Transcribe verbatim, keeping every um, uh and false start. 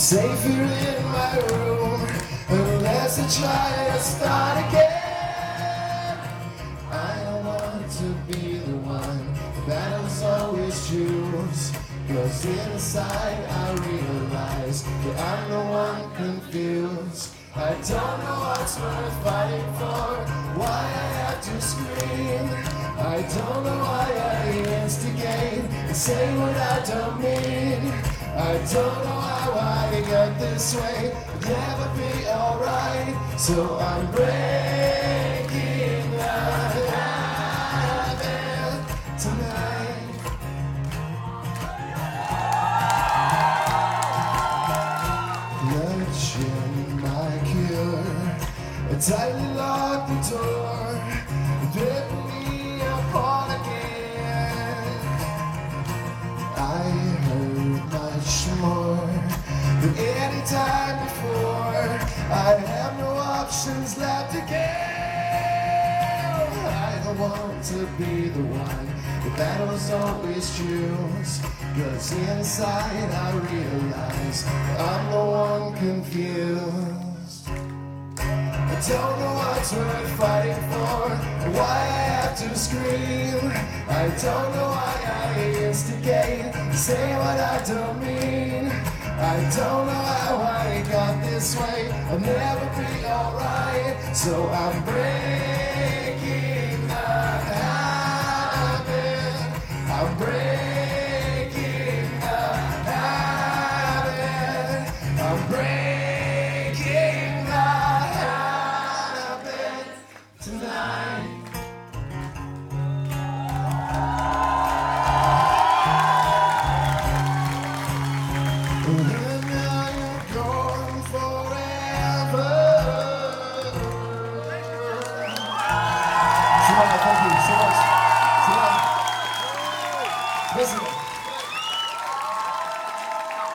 safe here in my room, unless I try to start again. I don't want to be the one the battles always choose, 'cause inside I realize that I'm the one confused. I don't know what's worth fighting for, why I have to scream. I don't know why I instigate and say what I don't mean. I don't know how I got this way, it'll never be alright. So I'm breaking the habit tonight. Clutching my cure, I tightly lock the door, ripping me apart again. I heard much more than any time before. I have no options left again. I don't want to be the one the battles always choose, 'cause inside I realize I'm the one confused. I don't know what's worth fighting for, or why I have to scream. I don't know why I instigate, say what I don't mean. I don't know how I got this way, I'll never be alright. So I'm brave.